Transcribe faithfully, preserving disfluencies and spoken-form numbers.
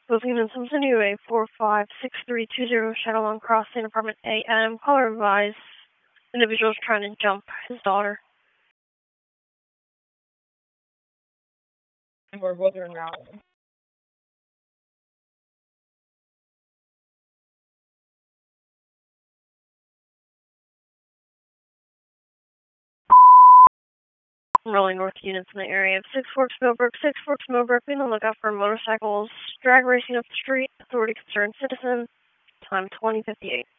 Bozeman, Simpson, U A four five six three two zero, Shadowlawn Crossing, Apartment A M. Caller advised. Individual's trying to jump his daughter. We're both in now. Rolling north units in the area of Six Forks, Millbrook, Six Forks, Millbrook. Be on the lookout for motorcycles, drag racing up the street. Authority concerned citizen. Time twenty fifty-eight.